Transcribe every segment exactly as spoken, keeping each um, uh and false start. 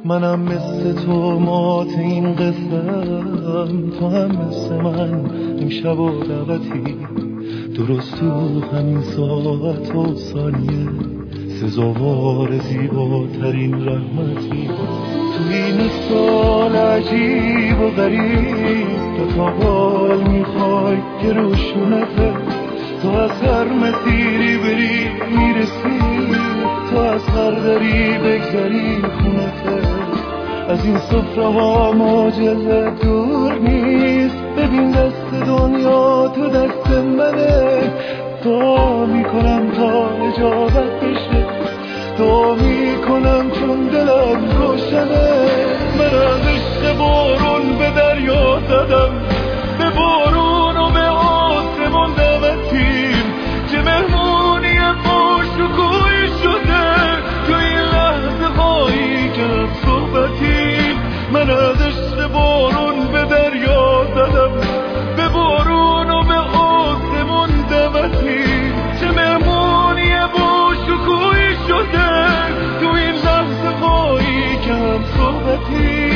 منم مثل تو مات این قصم، تو هم مثل من امشب و دعوتی، درست تو همین ساعت و ثانیه سزاوار زیباترین رحمتی. تو این سال عجیب و غریب تو تا بال میخوای که روشونته، تو از هر مسیری بری میرسی، تو از هر دری بگذری خونته. از این سفره ها معجزه دور نیست، ببین دست دنیا تو دست منه. دعا میکنم تا اجابت بشه، دعا میکنم چون دلم روشنه. من از عشق بارون به دریا زدم، به بارون و به آسمون دمتیم که مهمونی خوشگوی شده تو این لحظه هایی که صحبتیم. من از عشق بارون به دریا زدم، به بارون و به آسمون دمتیم که مهمونی خوشگوی شده تو این لحظه هایی که صحبتیم.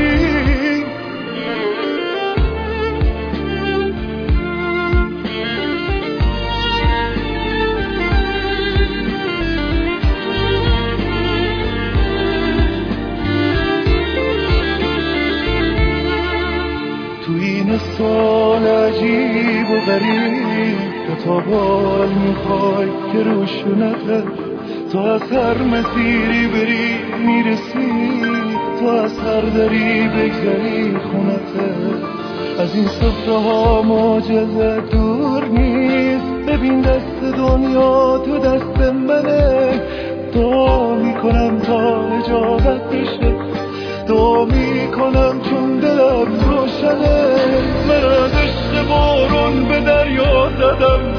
سال عجیب و غریب تو تا بال میخوای که روشونته، تو از هر مسیری بری میرسی، تو از هر دری بگذری خونته. از این سفره ها معجزه دور نیست، ببین دست دنیا تو دست منه. دعا میکنم تا اجابت بشه، دعا میکنم چون دلم روشنه. من از عشق بارون به دریا زدم،